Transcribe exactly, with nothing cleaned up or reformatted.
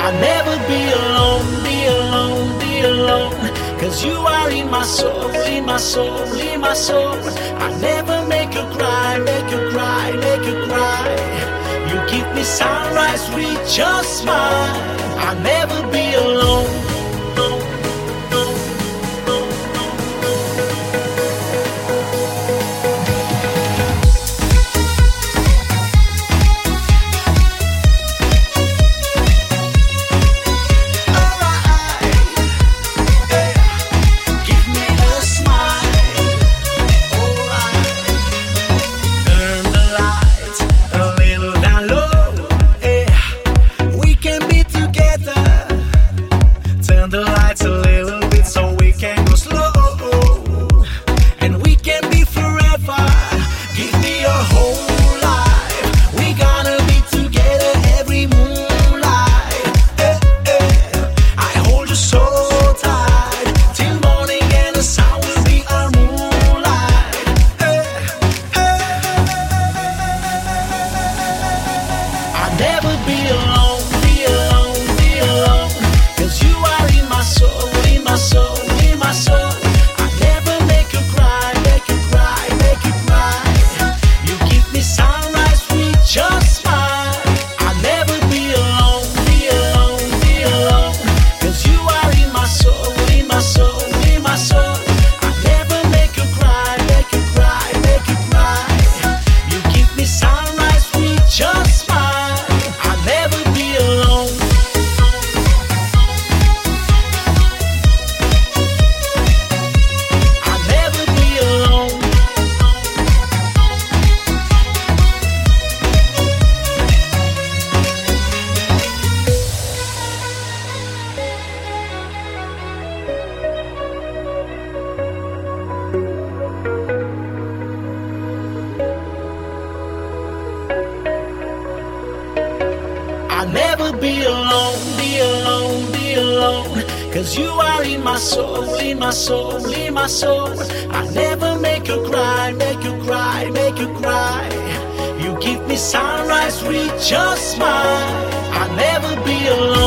I'll never be alone, be alone, be alone. Cause you are in my soul, in my soul, in my soul. I'll never make you cry, make you cry, make you cry. You give me sunrise with your smile. I'll never be alone. I'll never be alone, be alone, be alone. Cause you are in my soul, in my soul, in my soul. I'll never make you cry, make you cry, make you cry. You give me sunrise with your smile. I'll never be alone.